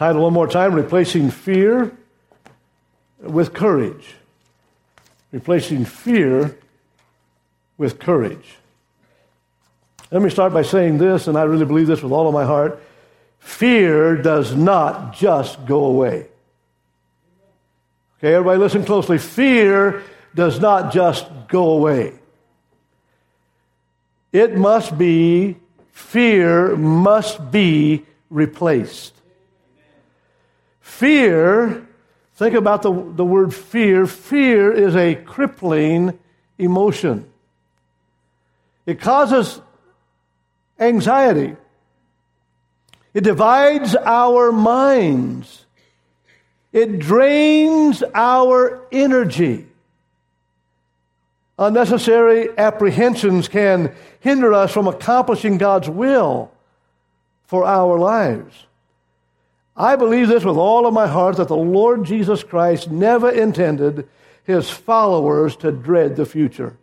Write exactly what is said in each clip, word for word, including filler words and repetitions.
Title one more time, Replacing Fear with Courage. Replacing fear with courage. Let me start by saying this, and I really believe this with all of my heart. Fear does not just go away. Okay, everybody listen closely. Fear does not just go away. It must be, fear must be replaced. Fear, think about the, the word fear. Fear is a crippling emotion. It causes anxiety. It divides our minds. It drains our energy. Unnecessary apprehensions can hinder us from accomplishing God's will for our lives. I believe this with all of my heart, that the Lord Jesus Christ never intended His followers to dread the future.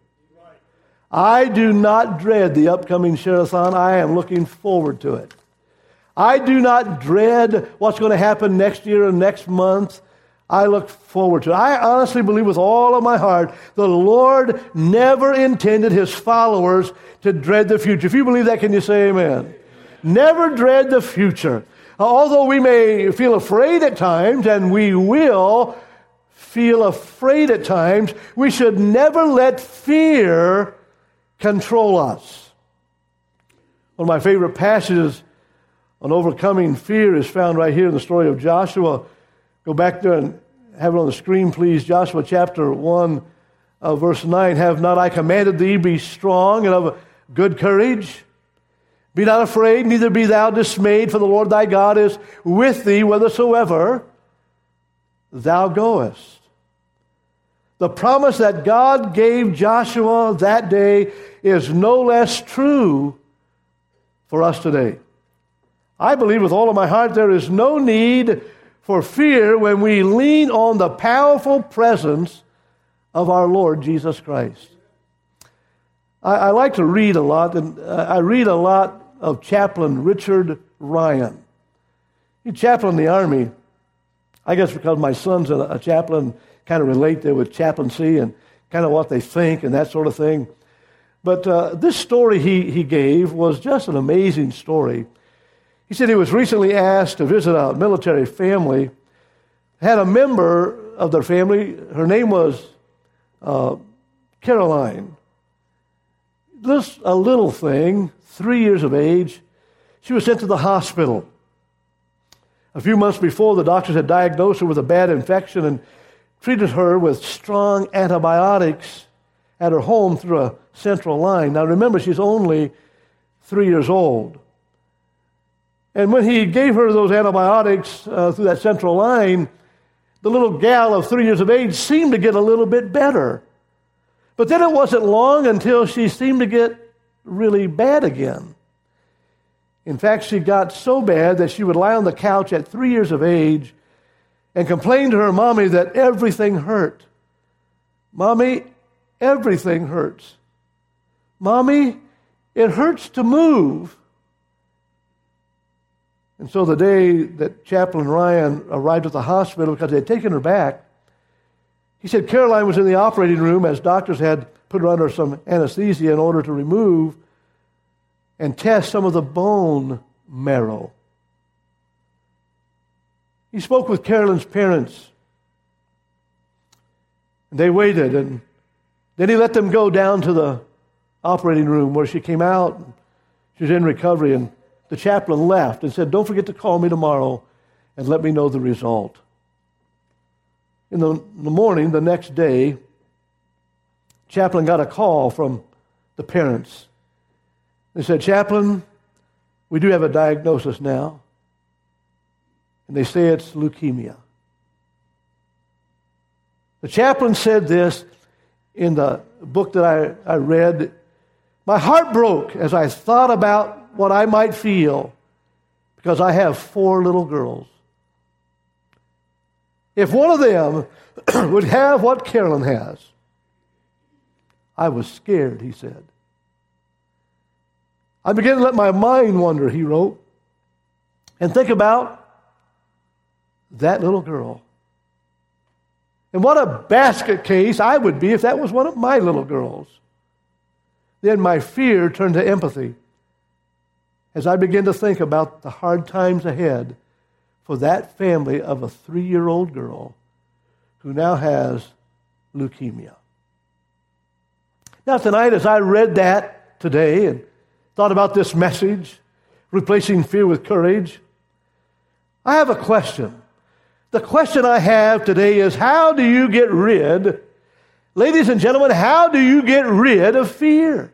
I do not dread the upcoming Share-a-thon. I am looking forward to it. I do not dread what's going to happen next year or next month. I look forward to it. I honestly believe with all of my heart the Lord never intended His followers to dread the future. If you believe that, can you say amen? Never dread the future. Although we may feel afraid at times, and we will feel afraid at times, we should never let fear control us. One of my favorite passages on overcoming fear is found right here in the story of Joshua. Go back there and have it on the screen, please. Joshua chapter one, uh, verse nine. Have not I commanded thee, be strong and of good courage? Be not afraid, neither be thou dismayed, for the Lord thy God is with thee whithersoever thou goest. The promise that God gave Joshua that day is no less true for us today. I believe with all of my heart there is no need for fear when we lean on the powerful presence of our Lord Jesus Christ. I, I like to read a lot, and I read a lot of Chaplain Richard Ryan. He's chaplain in the Army. I guess because my son's a, a chaplain, kind of relate there with chaplaincy and kind of what they think and that sort of thing. But uh, this story he, he gave was just an amazing story. He said he was recently asked to visit a military family, had a member of their family, her name was uh, Caroline. Just a little thing, three years of age. She was sent to the hospital. A few months before, the doctors had diagnosed her with a bad infection and treated her with strong antibiotics at her home through a central line. Now remember, she's only three years old. And when he gave her those antibiotics uh, through that central line, the little gal of three years of age seemed to get a little bit better. But then it wasn't long until she seemed to get really bad again. In fact, she got so bad that she would lie on the couch at three years of age and complain to her mommy that everything hurt. Mommy, everything hurts. Mommy, it hurts to move. And so the day that Chaplain Ryan arrived at the hospital, because they had taken her back, he said Caroline was in the operating room as doctors had put her under some anesthesia in order to remove and test some of the bone marrow. He spoke with Caroline's parents. And they waited, and then he let them go down to the operating room where she came out. She was in recovery, and the chaplain left and said, "Don't forget to call me tomorrow and let me know the result." In the, in the morning, the next day, chaplain got a call from the parents. They said, "Chaplain, we do have a diagnosis now." And they say it's leukemia. The chaplain said this in the book that I, I read. My heart broke as I thought about what I might feel because I have four little girls. If one of them would have what Carolyn has, I was scared, he said. I began to let my mind wander, he wrote, and think about that little girl. And what a basket case I would be if that was one of my little girls. Then my fear turned to empathy as I began to think about the hard times ahead for that family of a three-year-old girl who now has leukemia. Now tonight, as I read that today and thought about this message, replacing fear with courage, I have a question. The question I have today is, how do you get rid, ladies and gentlemen, how do you get rid of fear?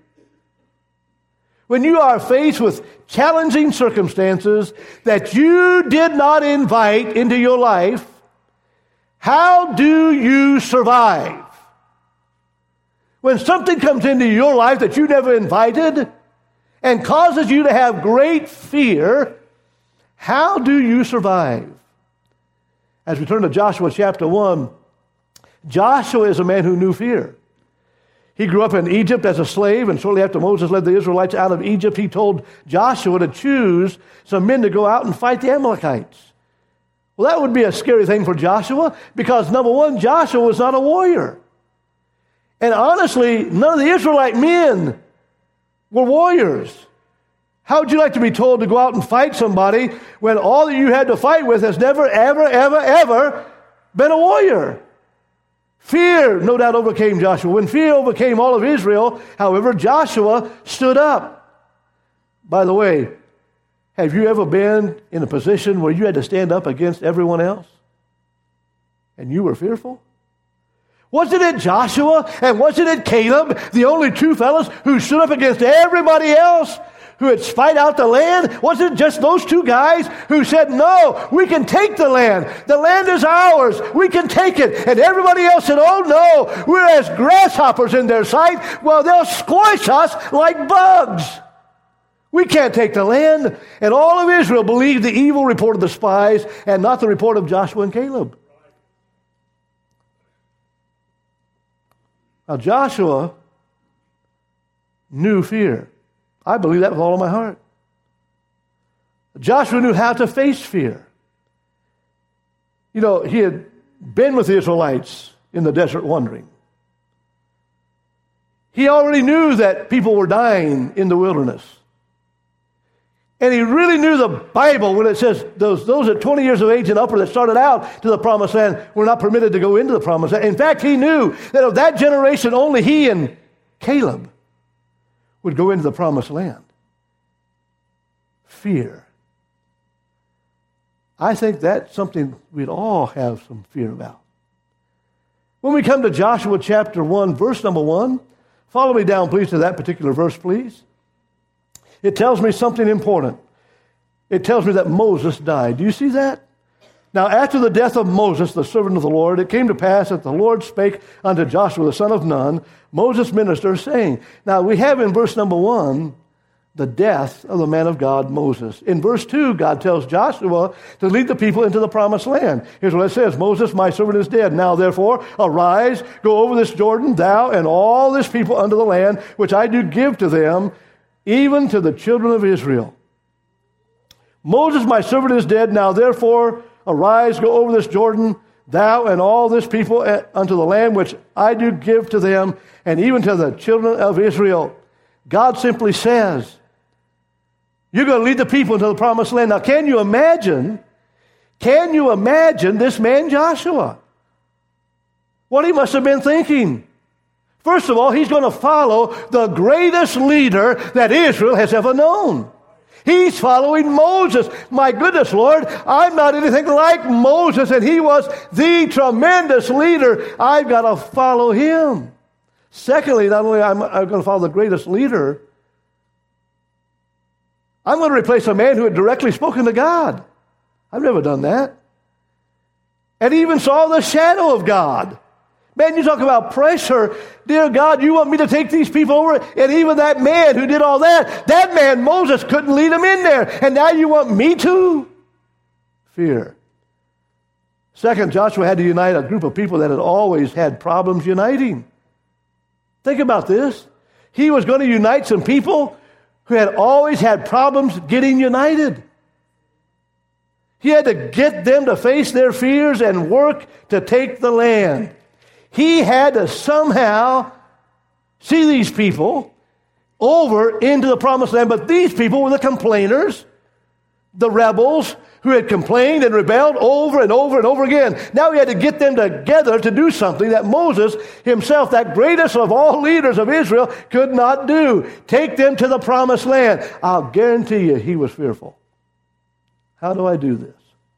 When you are faced with challenging circumstances that you did not invite into your life, how do you survive? When something comes into your life that you never invited and causes you to have great fear, how do you survive? As we turn to Joshua chapter one, Joshua is a man who knew fear. He grew up in Egypt as a slave, and shortly after Moses led the Israelites out of Egypt, he told Joshua to choose some men to go out and fight the Amalekites. Well, that would be a scary thing for Joshua because, number one, Joshua was not a warrior. And honestly, none of the Israelite men were warriors. How would you like to be told to go out and fight somebody when all that you had to fight with has never, ever, ever, ever been a warrior? Fear, no doubt, overcame Joshua. When fear overcame all of Israel, however, Joshua stood up. By the way, have you ever been in a position where you had to stand up against everyone else and you were fearful? Wasn't it Joshua and wasn't it Caleb, the only two fellows who stood up against everybody else who had spied out the land? Wasn't it just those two guys who said, no, we can take the land. The land is ours. We can take it. And everybody else said, oh no, we're as grasshoppers in their sight. Well, they'll squash us like bugs. We can't take the land. And all of Israel believed the evil report of the spies and not the report of Joshua and Caleb. Now, Joshua knew fear. I believe that with all of my heart. Joshua knew how to face fear. You know, he had been with the Israelites in the desert wandering. He already knew that people were dying in the wilderness. And he really knew the Bible when it says those, those at twenty years of age and upper that started out to the promised land were not permitted to go into the promised land. In fact, he knew that of that generation, only he and Caleb would go into the promised land. Fear. I think that's something we'd all have some fear about. When we come to Joshua chapter one, verse number one, follow me down, please, to that particular verse, please. It tells me something important. It tells me that Moses died. Do you see that? Now, after the death of Moses, the servant of the Lord, it came to pass that the Lord spake unto Joshua, the son of Nun, Moses' minister, saying, now we have in verse number one, the death of the man of God, Moses. In verse two, God tells Joshua to lead the people into the promised land. Here's what it says, Moses, my servant, is dead. Now, therefore, arise, go over this Jordan, thou and all this people unto the land, which I do give to them, even to the children of Israel. Moses, my servant, is dead. Now, therefore, arise, go over this Jordan, thou and all this people unto the land which I do give to them, and even to the children of Israel. God simply says, you're going to lead the people into the promised land. Now, can you imagine, can you imagine this man Joshua? What he must have been thinking. First of all, he's going to follow the greatest leader that Israel has ever known. He's following Moses. My goodness, Lord, I'm not anything like Moses, and he was the tremendous leader. I've got to follow him. Secondly, not only am I going to follow the greatest leader, I'm going to replace a man who had directly spoken to God. I've never done that. And even saw the shadow of God. Man, you talk about pressure. Dear God, you want me to take these people over? And even that man who did all that, that man, Moses, couldn't lead them in there. And now you want me to? Fear. Second, Joshua had to unite a group of people that had always had problems uniting. Think about this. He was going to unite some people who had always had problems getting united. He had to get them to face their fears and work to take the land. He had to somehow see these people over into the promised land. But these people were the complainers, the rebels who had complained and rebelled over and over and over again. Now he had to get them together to do something that Moses himself, that greatest of all leaders of Israel, could not do. Take them to the promised land. I'll guarantee you he was fearful. How do I do this?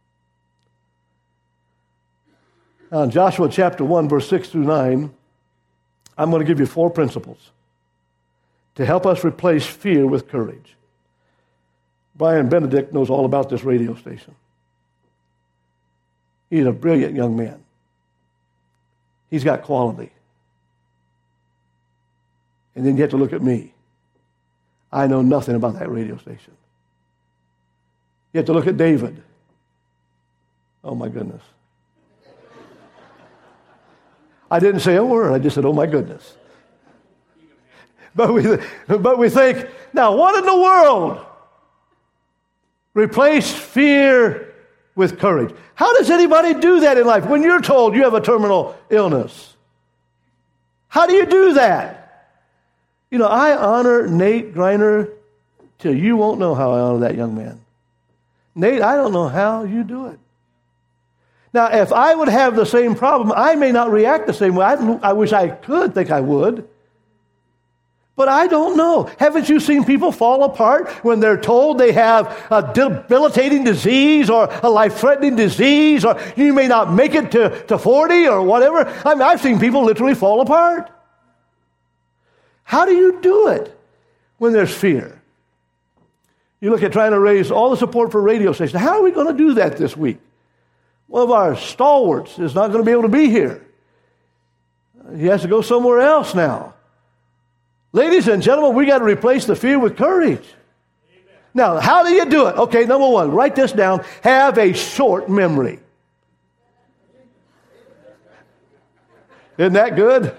Now in Joshua chapter one, verse six through nine, I'm going to give you four principles to help us replace fear with courage. Brian Benedict knows all about this radio station. He's a brilliant young man. He's got quality. And then you have to look at me. I know nothing about that radio station. You have to look at David. Oh, my goodness. I didn't say a word. I just said, oh, my goodness. But we, but we think, now, what in the world? Replace fear with courage. How does anybody do that in life when you're told you have a terminal illness? How do you do that? You know, I honor Nate Greiner till you won't know how I honor that young man. Nate, I don't know how you do it. Now, if I would have the same problem, I may not react the same way. I, I wish I could think I would. But I don't know. Haven't you seen people fall apart when they're told they have a debilitating disease or a life-threatening disease, or you may not make it to, to forty or whatever? I mean, I've seen people literally fall apart. How do you do it when there's fear? You look at trying to raise all the support for radio stations. How are we going to do that this week? One of our stalwarts is not going to be able to be here. He has to go somewhere else now. Ladies and gentlemen, we got to replace the fear with courage. Amen. Now, how do you do it? Okay, number one, write this down. Have a short memory. Isn't that good?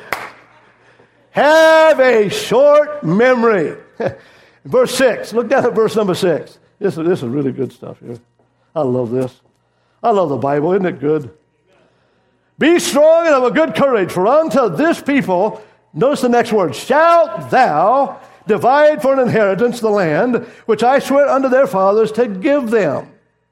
Have a short memory. Verse six. Look down at verse number six. This is, this is really good stuff here. I love this. I love the Bible. Isn't it good? Be strong and of a good courage, for unto this people, notice the next word, shalt thou divide for an inheritance the land which I swear unto their fathers to give them.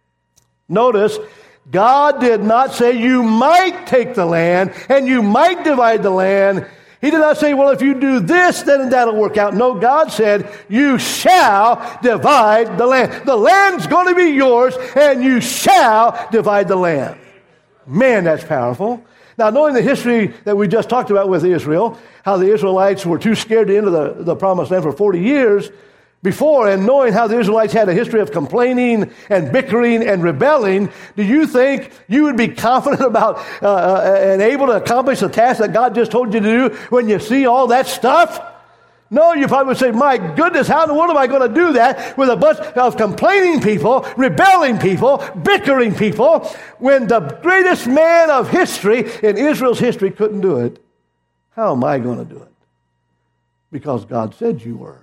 Notice, God did not say you might take the land and you might divide the land. He did not say, well, if you do this, then that'll work out. No, God said, you shall divide the land. The land's going to be yours, and you shall divide the land. Man, that's powerful. Now, knowing the history that we just talked about with Israel, how the Israelites were too scared to enter the, the promised land for forty years before, and knowing how the Israelites had a history of complaining and bickering and rebelling, do you think you would be confident about uh, uh, and able to accomplish the task that God just told you to do when you see all that stuff? No, you probably would say, my goodness, how in the world am I going to do that with a bunch of complaining people, rebelling people, bickering people, when the greatest man of history in Israel's history couldn't do it? How am I going to do it? Because God said you were.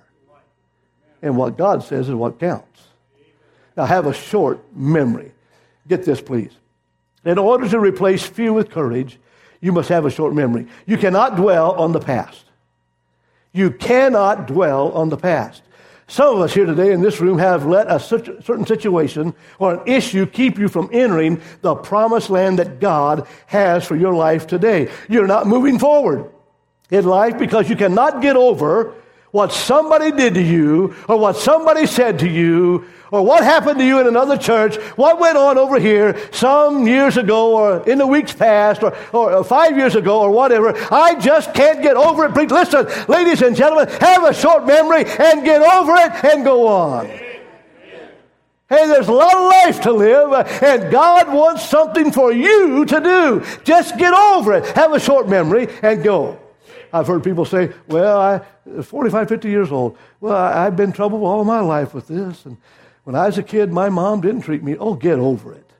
And what God says is what counts. Now, have a short memory. Get this, please. In order to replace fear with courage, you must have a short memory. You cannot dwell on the past. You cannot dwell on the past. Some of us here today in this room have let a certain situation or an issue keep you from entering the promised land that God has for your life today. You're not moving forward in life because you cannot get over what somebody did to you, or what somebody said to you, or what happened to you in another church, what went on over here some years ago, or in the weeks past, or, or five years ago, or whatever. I just can't get over it. Please listen, ladies and gentlemen, have a short memory and get over it and go on. Hey, there's a lot of life to live, and God wants something for you to do. Just get over it. Have a short memory and go. I've heard people say, well, I, forty-five, fifty years old, well, I, I've been in trouble all my life with this. And when I was a kid, my mom didn't treat me. Oh, get over it.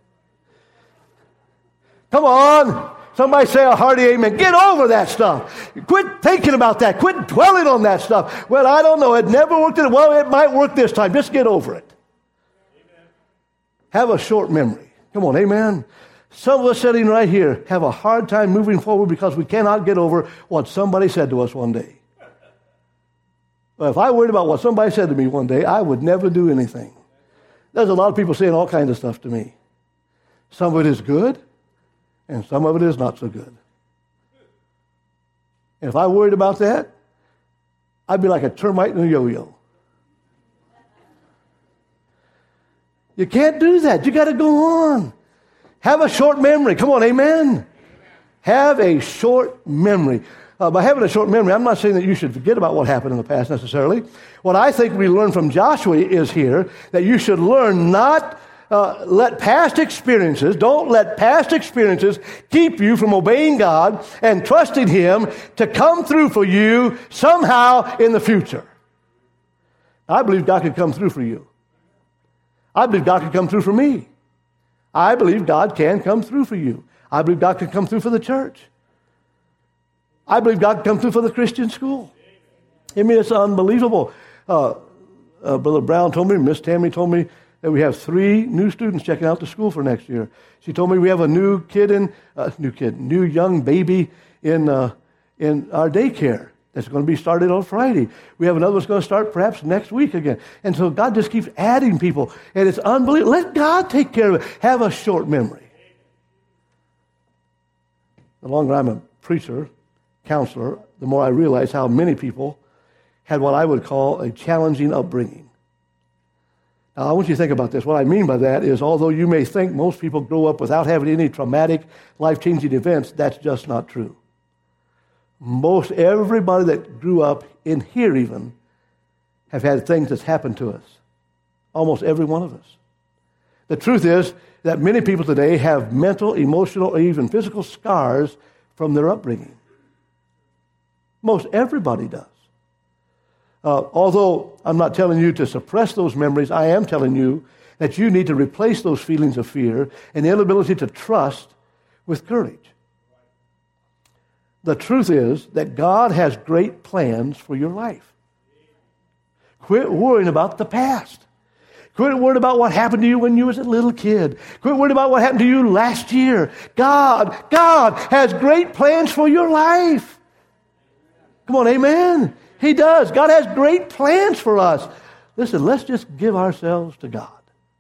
Come on. Somebody say a hearty amen. Get over that stuff. Quit thinking about that. Quit dwelling on that stuff. Well, I don't know. It never worked. Well, it might work this time. Just get over it. Have a short memory. Come on, amen? Some of us sitting right here have a hard time moving forward because we cannot get over what somebody said to us one day. Well, if I worried about what somebody said to me one day, I would never do anything. There's a lot of people saying all kinds of stuff to me. Some of it is good, and some of it is not so good. And if I worried about that, I'd be like a termite in a yo-yo. You can't do that. You got to go on. Have a short memory. Come on, amen? Amen. Have a short memory. Uh, by having a short memory, I'm not saying that you should forget about what happened in the past necessarily. What I think we learn from Joshua is here that you should learn not uh, let past experiences, don't let past experiences keep you from obeying God and trusting Him to come through for you somehow in the future. I believe God could come through for you. I believe God could come through for me. I believe God can come through for you. I believe God can come through for the church. I believe God can come through for the Christian school. I mean, it's unbelievable. Uh, uh, Brother Brown told me, Miss Tammy told me that we have three new students checking out the school for next year. She told me we have a new kid in, uh, new kid, new young baby in uh, in our daycare that's going to be started on Friday. We have another one's going to start perhaps next week again. And so God just keeps adding people, and it's unbelievable. Let God take care of it. Have a short memory. The longer I'm a preacher, counselor, the more I realize how many people had what I would call a challenging upbringing. Now, I want you to think about this. What I mean by that is, although you may think most people grow up without having any traumatic, life-changing events, that's just not true. Most everybody that grew up in here even have had things that's happened to us. Almost every one of us. The truth is that many people today have mental, emotional, or even physical scars from their upbringing. Most everybody does. Uh, although I'm not telling you to suppress those memories, I am telling you that you need to replace those feelings of fear and the inability to trust with courage. The truth is that God has great plans for your life. Quit worrying about the past. Quit worrying about what happened to you when you was a little kid. Quit worrying about what happened to you last year. God, God has great plans for your life. Come on, amen? He does. God has great plans for us. Listen, let's just give ourselves to God.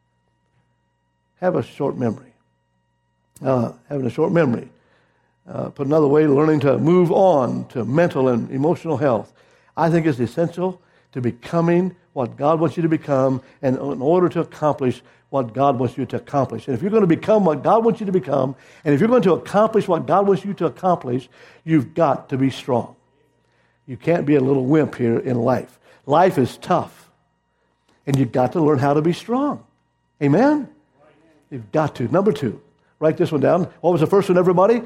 Have a short memory. Uh, having a short memory. Uh, put another way, learning to move on to mental and emotional health. I think it's essential to becoming what God wants you to become, and in order to accomplish what God wants you to accomplish. And if you're going to become what God wants you to become, and if you're going to accomplish what God wants you to accomplish, you've got to be strong. You can't be a little wimp here in life. Life is tough, and you've got to learn how to be strong. Amen? You've got to. Number two, write this one down. What was the first one, everybody?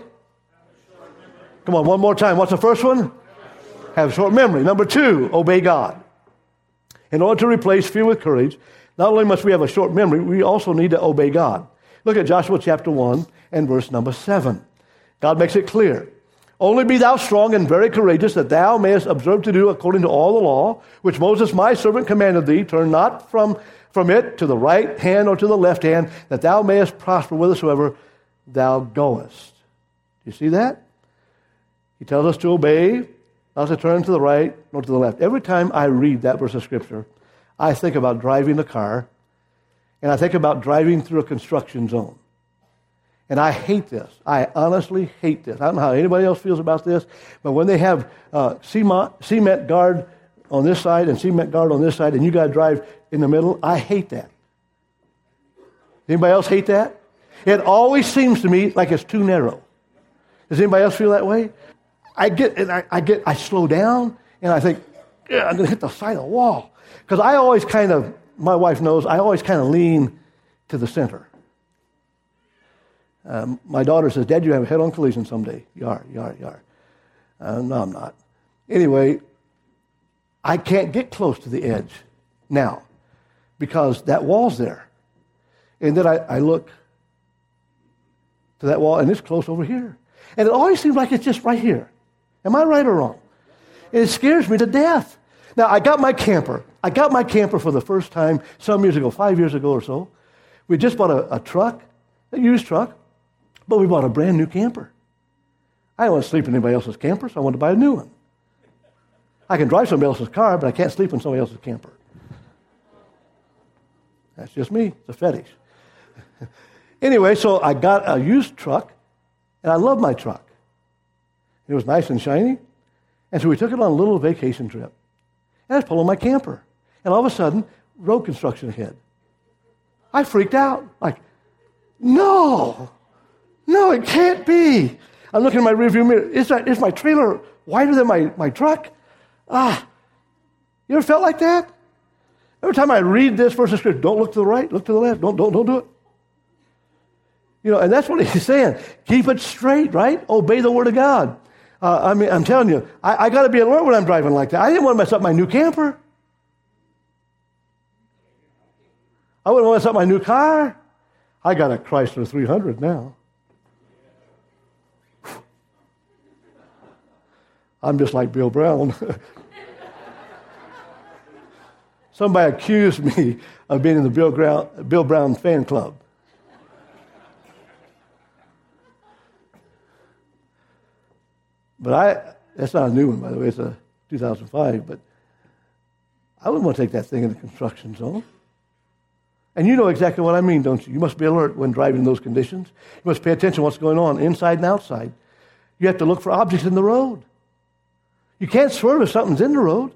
Come on, one more time. What's the first one? Have short memory. Number two, obey God. In order to replace fear with courage, not only must we have a short memory, we also need to obey God. Look at Joshua chapter one and verse number seven. God makes it clear. Only be thou strong and very courageous, that thou mayest observe to do according to all the law, which Moses my servant commanded thee. Turn not from, from it to the right hand or to the left hand, that thou mayest prosper whithersoever thou goest. Do you see that? He tells us to obey, not to turn to the right nor to the left. Every time I read that verse of Scripture, I think about driving a car, and I think about driving through a construction zone. And I hate this. I honestly hate this. I don't know how anybody else feels about this, but when they have uh, cement, cement guard on this side and cement guard on this side, and you got to drive in the middle, I hate that. Anybody else hate that? It always seems to me like it's too narrow. Does anybody else feel that way? I get, and I, I get, I slow down, and I think, yeah, I'm going to hit the side of the wall. Because I always kind of, my wife knows, I always kind of lean to the center. Um, my daughter says, Dad, you have a head-on collision someday. You are, you are, you are. Uh, no, I'm not. Anyway, I can't get close to the edge now because that wall's there. And then I, I look to that wall, and it's close over here. And it always seems like it's just right here. Am I right or wrong? And it scares me to death. Now, I got my camper. I got my camper for the first time some years ago, five years ago or so, We just bought a, a truck, a used truck, but we bought a brand new camper. I don't want to sleep in anybody else's camper, so I wanted to buy a new one. I can drive somebody else's car, but I can't sleep in somebody else's camper. That's just me. It's a fetish. Anyway, so I got a used truck, and I love my truck. It was nice and shiny, and so we took it on a little vacation trip. And I was pulling my camper, and all of a sudden, road construction ahead. I freaked out. Like, no, no, it can't be. I'm looking in my rearview mirror. Is, that, is my trailer wider than my, my truck? Ah, you ever felt like that? Every time I read this verse of Scripture, don't look to the right, look to the left. Don't, don't, don't do it. You know, and that's what he's saying. Keep it straight, right? Obey the Word of God. Uh, I mean, I'm telling you, I, I got to be alert when I'm driving like that. I didn't want to mess up my new camper. I wouldn't want to mess up my new car. I got a Chrysler three hundred now. I'm just like Bill Brown. Somebody accused me of being in the Bill Brown, Bill Brown fan club. But I, that's not a new one, by the way. It's a two thousand five, but I wouldn't want to take that thing in the construction zone. And you know exactly what I mean, don't you? You must be alert when driving in those conditions. You must pay attention to what's going on inside and outside. You have to look for objects in the road. You can't swerve if something's in the road.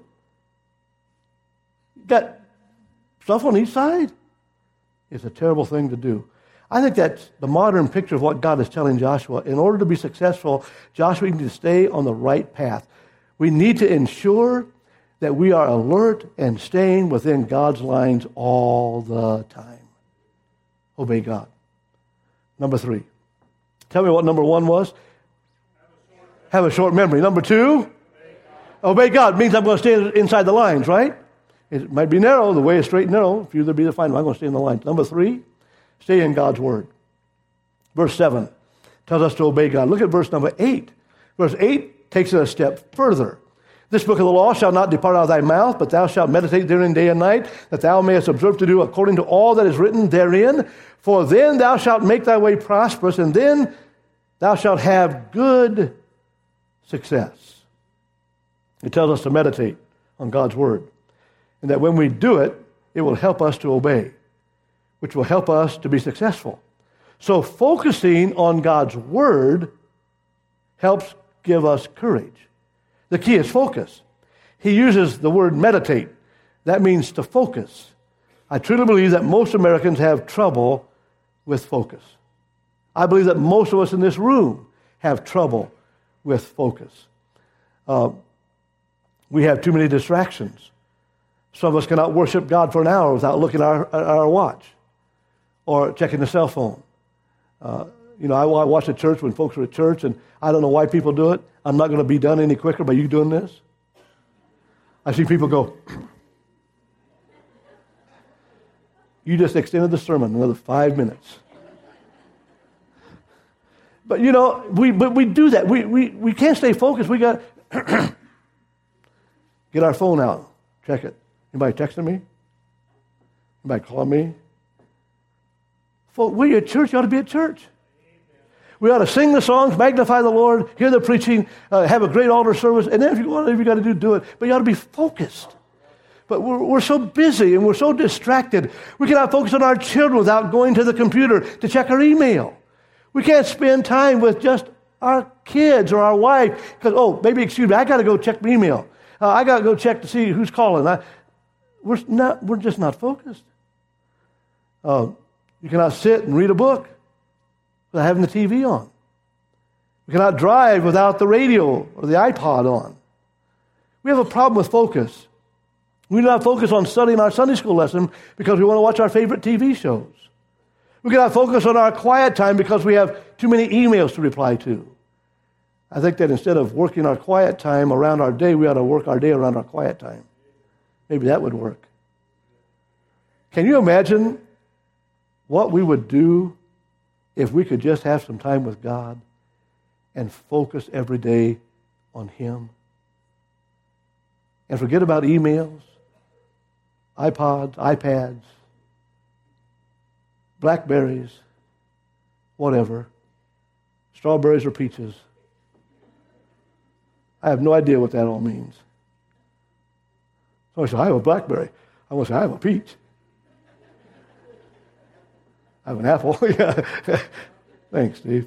You got stuff on each side. It's a terrible thing to do. I think that's the modern picture of what God is telling Joshua. In order to be successful, Joshua needs to stay on the right path. We need to ensure that we are alert and staying within God's lines all the time. Obey God. Number three. Tell me what number one was. Have a short memory. Number two. Obey God means I'm going to stay inside the lines, right? It might be narrow. The way is straight and narrow. If you there be the find, I'm going to stay in the lines. Number three. Stay in God's Word. Verse seven tells us to obey God. Look at verse number eight. Verse eight takes it a step further. This book of the law shall not depart out of thy mouth, but thou shalt meditate therein day and night, that thou mayest observe to do according to all that is written therein. For then thou shalt make thy way prosperous, and then thou shalt have good success. It tells us to meditate on God's Word, and that when we do it, it will help us to obey, which will help us to be successful. So focusing on God's Word helps give us courage. The key is focus. He uses the word meditate. That means to focus. I truly believe that most Americans have trouble with focus. I believe that most of us in this room have trouble with focus. Uh, we have too many distractions. Some of us cannot worship God for an hour without looking at our, at our watch or checking the cell phone. Uh, you know, I, I watch at church when folks are at church, and I don't know why people do it. I'm not going to be done any quicker by you doing this. I see people go, you just extended the sermon another five minutes. But, you know, we but we do that. We, we, we can't stay focused. We got get our phone out. Check it. Anybody texting me? Anybody calling me? We're at church. You ought to be at church. We ought to sing the songs, magnify the Lord, hear the preaching, uh, have a great altar service, and then if you whatever you got to do, do it. But you ought to be focused. But we're, we're so busy and we're so distracted. We cannot focus on our children without going to the computer to check our email. We can't spend time with just our kids or our wife because, oh, maybe, excuse me, I got to go check my email. Uh, I got to go check to see who's calling. I, we're, not, we're just not focused. Uh, you cannot sit and read a book without having the T V on. We cannot drive without the radio or the iPod on. We have a problem with focus. We do not focus on studying our Sunday school lesson because we want to watch our favorite T V shows. We cannot focus on our quiet time because we have too many emails to reply to. I think that instead of working our quiet time around our day, we ought to work our day around our quiet time. Maybe that would work. Can you imagine what we would do if we could just have some time with God and focus every day on Him? And forget about emails, iPods, iPads. blackberries, whatever, strawberries or peaches. I have no idea what that all means. So I say, I have a blackberry. I want to say, I have a peach. I have an apple. Yeah. Thanks, Steve.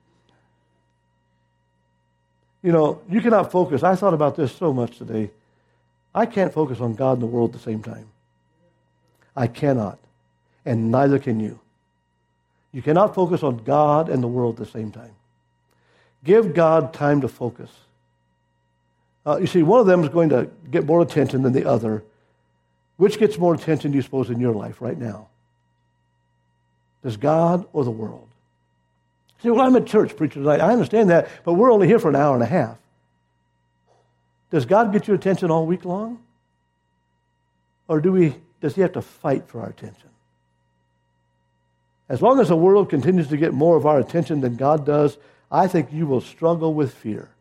You know, you cannot focus. I thought about this so much today. I can't focus on God and the world at the same time. I cannot. And neither can you. You cannot focus on God and the world at the same time. Give God time to focus. Uh, you see, one of them is going to get more attention than the other. Which gets more attention, do you suppose, in your life right now? Does God or the world? See, well, I'm at church preaching tonight. I understand that, but we're only here for an hour and a half. Does God get your attention all week long? Or do we? Does he have to fight for our attention? As long as the world continues to get more of our attention than God does, I think you will struggle with fear.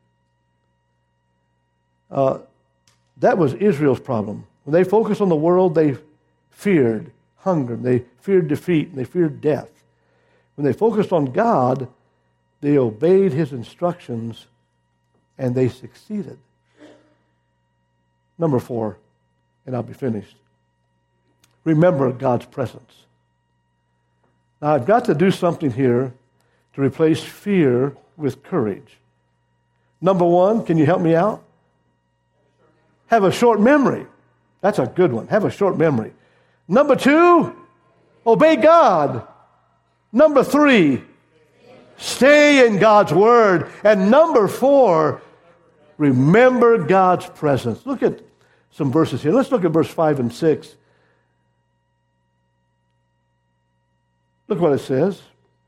Uh, that was Israel's problem. When they focused on the world, they feared hunger, they feared defeat, and they feared death. When they focused on God, they obeyed his instructions, and they succeeded. Number four, and I'll be finished. Remember God's presence. Now, I've got to do something here to replace fear with courage. Number one, can you help me out? Have a short memory. That's a good one. Have a short memory. Number two, obey God. Number three, stay in God's word. And number four, remember God's presence. Look at some verses here. Let's look at verse five and six. Look what it says.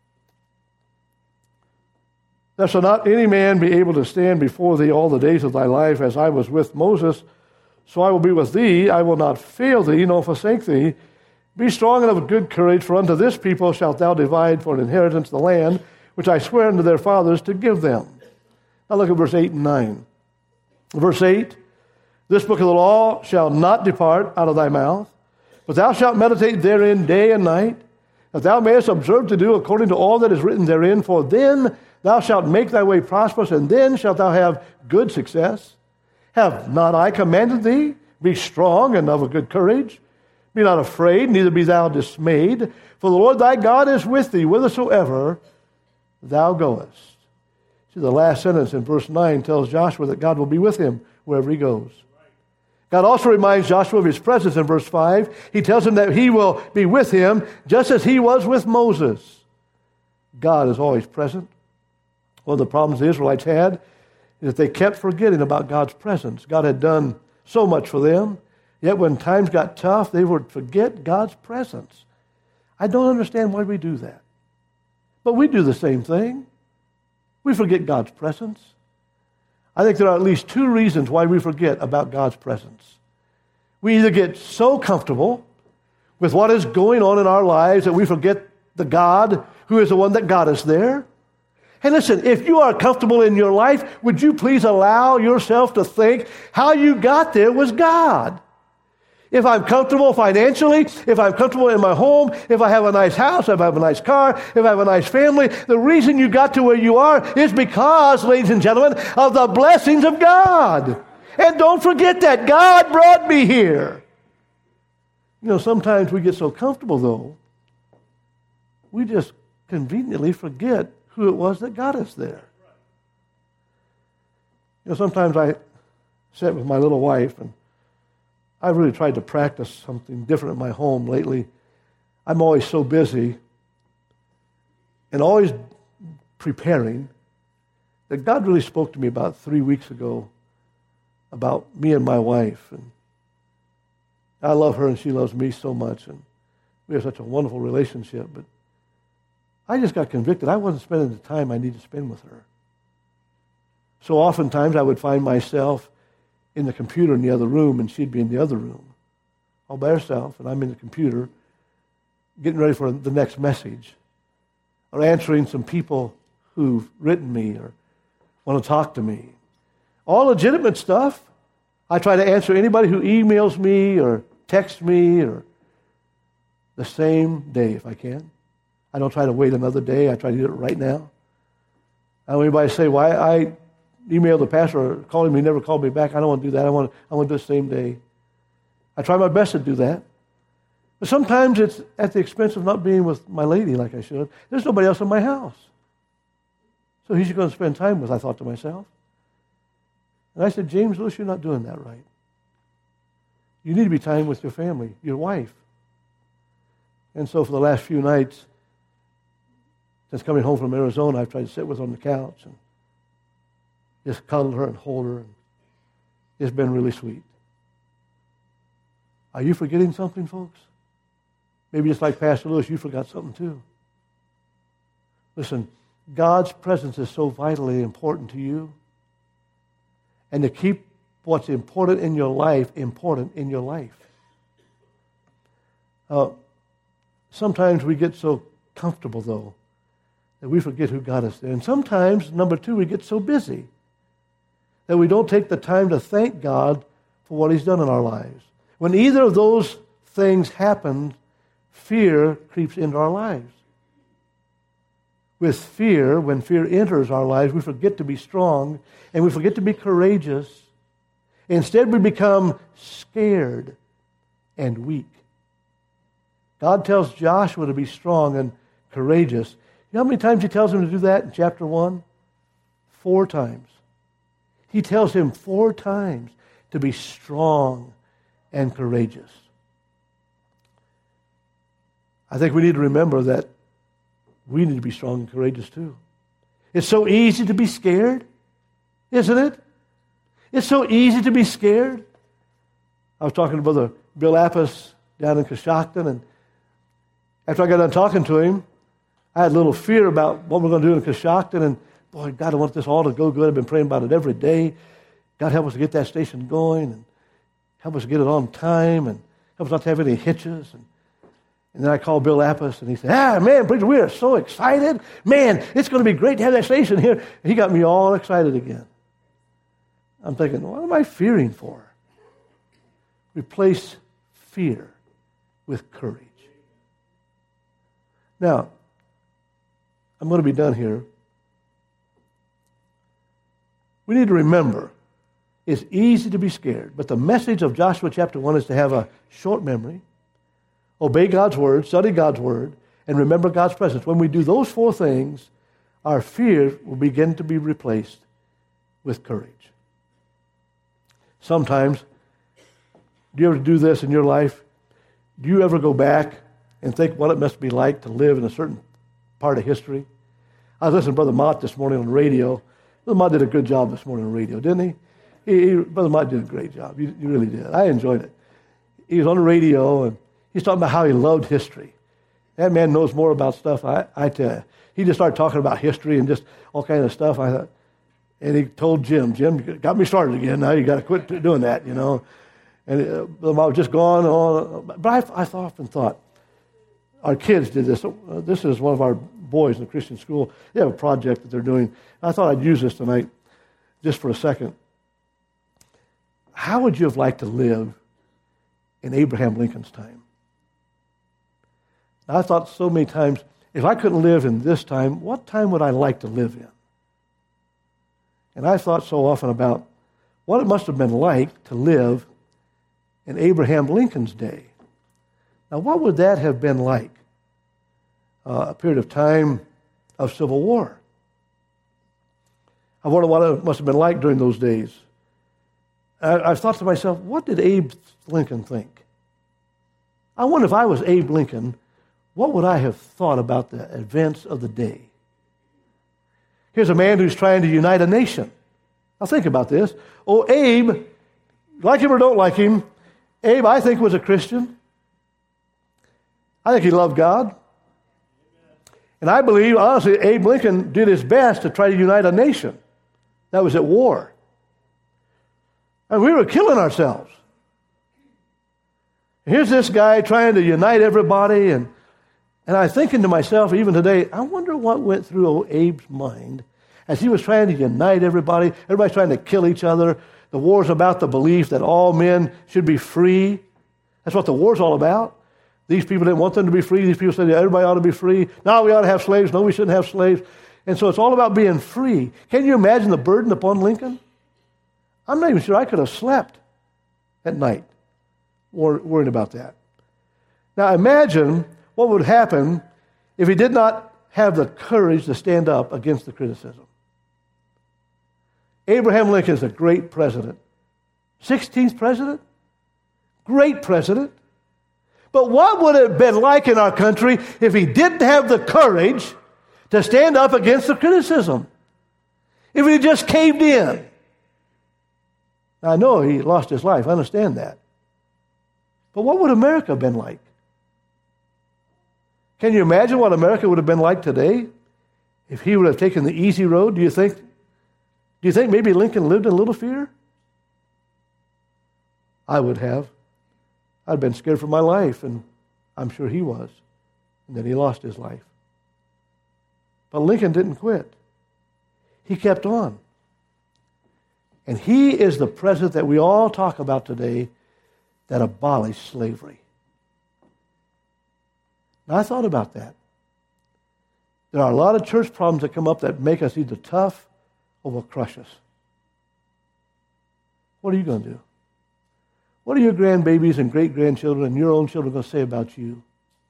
There shall not any man be able to stand before thee all the days of thy life, as I was with Moses, so I will be with thee. I will not fail thee, nor forsake thee. Be strong and of good courage, for unto this people shalt thou divide for an inheritance the land, which I swear unto their fathers to give them. Now look at verse eight and nine. Verse eight, this book of the law shall not depart out of thy mouth, but thou shalt meditate therein day and night, that thou mayest observe to do according to all that is written therein, for then thou shalt make thy way prosperous, and then shalt thou have good success. Have not I commanded thee? Be strong and of a good courage. Be not afraid, neither be thou dismayed. For the Lord thy God is with thee whithersoever thou goest. See, the last sentence in verse nine tells Joshua that God will be with him wherever he goes. God also reminds Joshua of his presence in verse five. He tells him that he will be with him just as he was with Moses. God is always present. One of the problems the Israelites had is that they kept forgetting about God's presence. God had done so much for them, yet when times got tough, they would forget God's presence. I don't understand why we do that. But we do the same thing. We forget God's presence. I think there are at least two reasons why we forget about God's presence. We either get so comfortable with what is going on in our lives that we forget the God who is the one that got us there. Hey, listen, if you are comfortable in your life, would you please allow yourself to think how you got there was God? If I'm comfortable financially, if I'm comfortable in my home, if I have a nice house, if I have a nice car, if I have a nice family, the reason you got to where you are is because, ladies and gentlemen, of the blessings of God. And don't forget that. God brought me here. You know, sometimes we get so comfortable, though, we just conveniently forget who it was that got us there. You know, sometimes I sit with my little wife, and I've really tried to practice something different in my home lately. I'm always so busy and always preparing that God really spoke to me about three weeks ago about me and my wife. And I love her and she loves me so much, and we have such a wonderful relationship. But I just got convicted. I wasn't spending the time I need to spend with her. So oftentimes I would find myself in the computer in the other room, and she'd be in the other room all by herself, and I'm in the computer getting ready for the next message or answering some people who've written me or want to talk to me. All legitimate stuff. I try to answer anybody who emails me or texts me or the same day if I can. I don't try to wait another day. I try to do it right now. I don't want anybody to say, why well, I emailed the pastor or called him, he never called me back. I don't want to do that. I want, I want to do it the same day. I try my best to do that. But sometimes it's at the expense of not being with my lady like I should. There's nobody else in my house. So who's she going to spend time with, I thought to myself. And I said, James Lewis, you're not doing that right. You need to be time with your family, your wife. And so for the last few nights, since coming home from Arizona, I've tried to sit with her on the couch and just cuddle her and hold her. And it's been really sweet. Are you forgetting something, folks? Maybe just like Pastor Lewis, you forgot something too. Listen, God's presence is so vitally important to you. And to keep what's important in your life important in your life. Uh, sometimes we get so comfortable, though, that we forget who got us there. And sometimes, number two, we get so busy that we don't take the time to thank God for what He's done in our lives. When either of those things happen, fear creeps into our lives. With fear, when fear enters our lives, we forget to be strong and we forget to be courageous. Instead, we become scared and weak. God tells Joshua to be strong and courageous. You know how many times He tells him to do that in chapter one? Four times. He tells him four times to be strong and courageous. I think we need to remember that we need to be strong and courageous too. It's so easy to be scared, isn't it? It's so easy to be scared. I was talking to Brother Bill Appice down in Coshocton, and after I got done talking to him, I had a little fear about what we're going to do in Coshocton, and boy, God, I want this all to go good. I've been praying about it every day. God, help us to get that station going, and help us to get it on time, and help us not to have any hitches. And, and then I called Bill Appice, and he said, ah, man, preacher, we are so excited. Man, it's going to be great to have that station here. And he got me all excited again. I'm thinking, what am I fearing for? Replace fear with courage. Now, I'm going to be done here. We need to remember, it's easy to be scared, but the message of Joshua chapter one is to have a short memory, obey God's word, study God's word, and remember God's presence. When we do those four things, our fear will begin to be replaced with courage. Sometimes, do you ever do this in your life? Do you ever go back and think what it must be like to live in a certain part of history? I was listening to Brother Mott this morning on the radio. Brother Mott did a good job this morning on the radio, didn't he? he, he Brother Mott did a great job. He, he really did. I enjoyed it. He was on the radio, and he's talking about how he loved history. That man knows more about stuff, I, I tell you. He just started talking about history and just all kinds of stuff. I thought, and he told Jim, Jim, got me started again. Now you got to quit doing that, you know. And uh, I was just going on. But I, I often thought, our kids did this. Uh, this is one of our boys in the Christian school. They have a project that they're doing. I thought I'd use this tonight just for a second. How would you have liked to live in Abraham Lincoln's time? Now, I thought so many times, if I couldn't live in this time, what time would I like to live in? And I thought so often about what it must have been like to live in Abraham Lincoln's day. Now, what would that have been like? Uh, a period of time of civil war. I wonder what it must have been like during those days. I, I thought to myself, what did Abe Lincoln think? I wonder if I was Abe Lincoln, what would I have thought about the events of the day? Here's a man who's trying to unite a nation. Now think about this. Oh, Abe, like him or don't like him, Abe, I think, was a Christian. I think he loved God. And I believe, honestly, Abe Lincoln did his best to try to unite a nation that was at war. And we were killing ourselves. And here's this guy trying to unite everybody, and And I'm thinking to myself, even today, I wonder what went through old Abe's mind as he was trying to unite everybody. Everybody's trying to kill each other. The war's about the belief that all men should be free. That's what the war's all about. These people didn't want them to be free. These people said, yeah, everybody ought to be free. No, we ought to have slaves. No, we shouldn't have slaves. And so it's all about being free. Can you imagine the burden upon Lincoln? I'm not even sure I could have slept at night worrying about that. Now imagine what would happen if he did not have the courage to stand up against the criticism. Abraham Lincoln is a great president. sixteenth president? Great president. But what would it have been like in our country if he didn't have the courage to stand up against the criticism? If he just caved in? I know he lost his life. I understand that. But what would America have been like? Can you imagine what America would have been like today if he would have taken the easy road? Do you think, do you think maybe Lincoln lived in a little fear? I would have. I'd been scared for my life, and I'm sure he was. And then he lost his life. But Lincoln didn't quit. He kept on. And he is the president that we all talk about today that abolished slavery. Now, I thought about that. There are a lot of church problems that come up that make us either tough or will crush us. What are you going to do? What are your grandbabies and great-grandchildren and your own children going to say about you?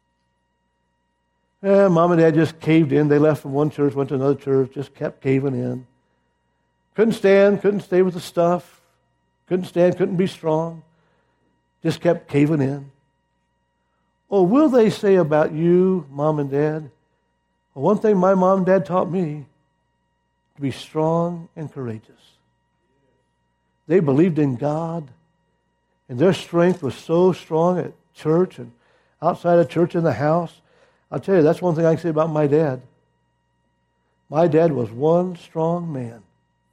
Eh, Mom and Dad just caved in. They left from one church, went to another church, just kept caving in. Couldn't stand, couldn't stay with the stuff. Couldn't stand, couldn't be strong. Just kept caving in. Or will they say about you, Mom and Dad, well, one thing my mom and dad taught me, to be strong and courageous. They believed in God, and their strength was so strong at church and outside of church in the house. I'll tell you, that's one thing I can say about my dad. My dad was one strong man.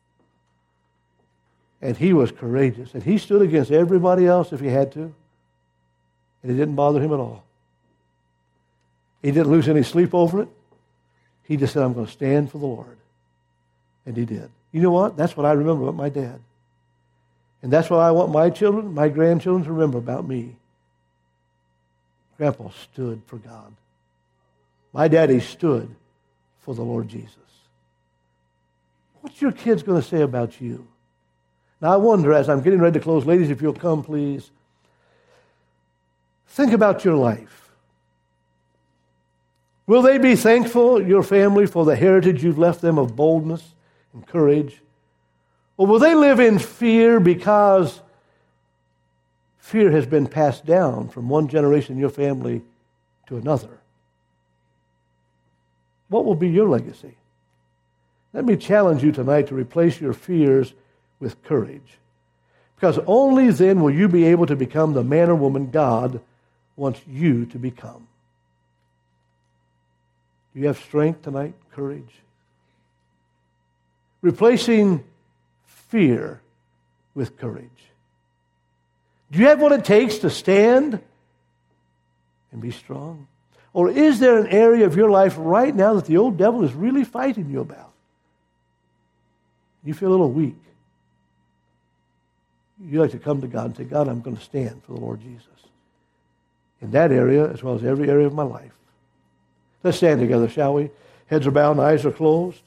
And he was courageous. And he stood against everybody else if he had to. And it didn't bother him at all. He didn't lose any sleep over it. He just said, I'm going to stand for the Lord. And he did. You know what? That's what I remember about my dad. And that's what I want my children, my grandchildren to remember about me. Grandpa stood for God. My daddy stood for the Lord Jesus. What's your kids going to say about you? Now, I wonder, as I'm getting ready to close, ladies, if you'll come, please. Think about your life. Will they be thankful, your family, for the heritage you've left them of boldness and courage? Or will they live in fear because fear has been passed down from one generation in your family to another? What will be your legacy? Let me challenge you tonight to replace your fears with courage. Because only then will you be able to become the man or woman God wants you to become. Do you have strength tonight? Courage? Replacing fear with courage. Do you have what it takes to stand and be strong? Or is there an area of your life right now that the old devil is really fighting you about? You feel a little weak. You like to come to God and say, God, I'm going to stand for the Lord Jesus. In that area, as well as every area of my life. Let's stand together, shall we? Heads are bowed and eyes are closed.